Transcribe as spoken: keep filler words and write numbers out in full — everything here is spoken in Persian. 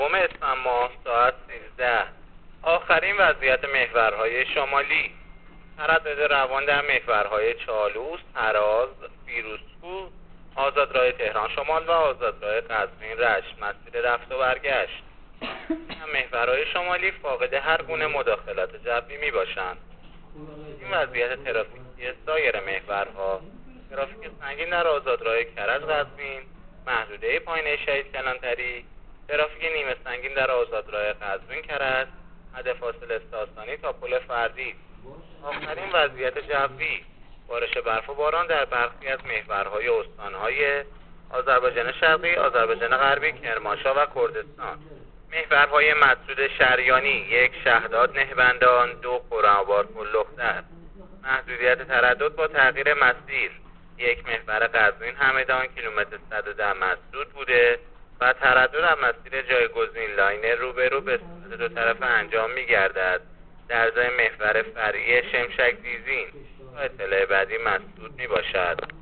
دوم اسفند ماه ساعت سیزده. آخرین وضعیت محورهای شمالی. تردد روان در محورهای چالوس، هراز، فیروزکوه، آزادراه تهران شمال و آزادراه قزوین رشت مسیر رفت و برگشت. محورهای شمالی فاقد هر گونه مداخلات جوی می باشند. این وضعیت ترافیکی سایر محورها: ترافیک سنگین در آزادراه کرج قزوین، محدوده پایینه شهید کلانتری، ترافیک نیمه سنگین در آزادراه قزوین کرج، حد فاصله ساسانی تا پل فردید. آخرین وضعیت جوی: بارش برف و باران در برخی از محورهای استانهای آذربایجان شرقی، آذربایجان غربی، کرمانشاه و کردستان. محورهای مسدود شریانی: یک شهداد نهبندان، دو قرآن‌آباد ملختر. محدودیت تردد با تغییر مسیر: یک محور قزوین همدان کیلومتر صد و ده مسدود بوده و تردد از مسیر جایگزین لاین روبرو به صورت دو طرفه انجام می گردد در ضمن محور فرعی شمشک دیزین. تا اطلاع بعدی مسدود می باشد.